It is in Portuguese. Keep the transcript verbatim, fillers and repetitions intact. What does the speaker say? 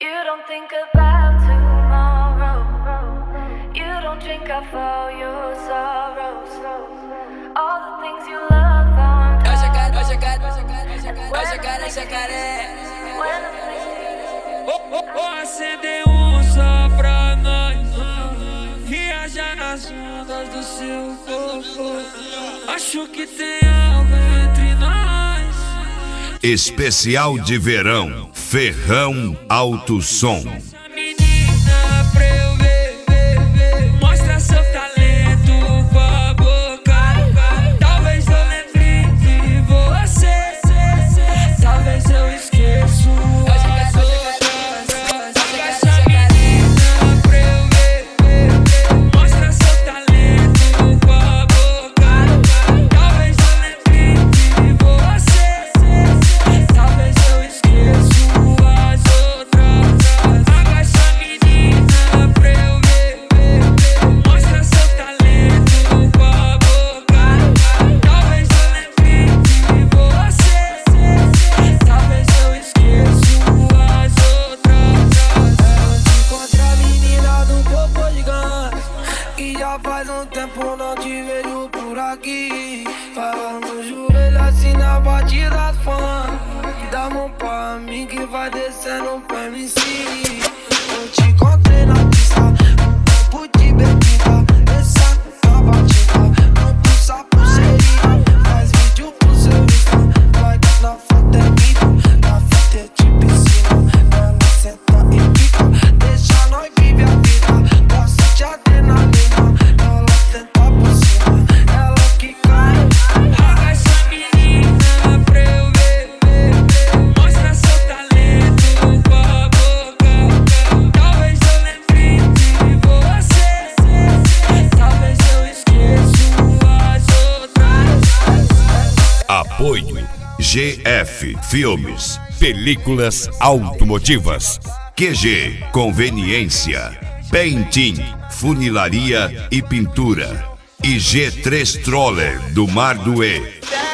You don't think about tomorrow. You don't drink up all your sorrows. All the things you love on top. Hoje eu quero, hoje eu quero, hoje eu quero, hoje eu quero, hoje eu quero, hoje eu quero. Oh, oh, oh, acender um só pra nós. Viajar nas ondas do seu corpo. Acho que tem algo entre nós. Especial de verão, Ferrão Alto Som. Menina, pra eu ver, ver, ver. Mostra seu talento com a boca. Talvez eu lembre de você. Talvez eu esqueço as outras. Agacha a menina pra eu ver, ver, ver. Mostra seu talento com a boca. Talvez eu lembre de você. Talvez eu esqueço as outras. Agacha a menina pra eu ver, ver, ver. Mostra seu talento com a boca. Talvez eu lembre de você. Talvez eu esqueço as outras. Ela se encontra a menina do corpo gigante, que já faz um tempo não te vejo por aqui. Falando no joelho assim na batida do funk. Dá mão pra mim que vai descendo pro M C. Eu te encontrei na pista, um copo de bebida. Descendo pra batida, não pulsa pulseirinha. Faz vídeo pro seu Insta, vai que na foto é rico. Na foto é de piscina, ela senta e pica. Deixa nós viver a vida, gosta de adrenalina. Ela senta por cima, ela que cai. Agacha a menina pra eu ver, ver, ver. Mostra seu talento com a boca. Talvez eu lembre de você. Talvez eu esqueço as outras. Apoio G F Filmes, películas automotivas. Q G Conveniência, Painting, funilaria e pintura. E G três Troller do Mar do E.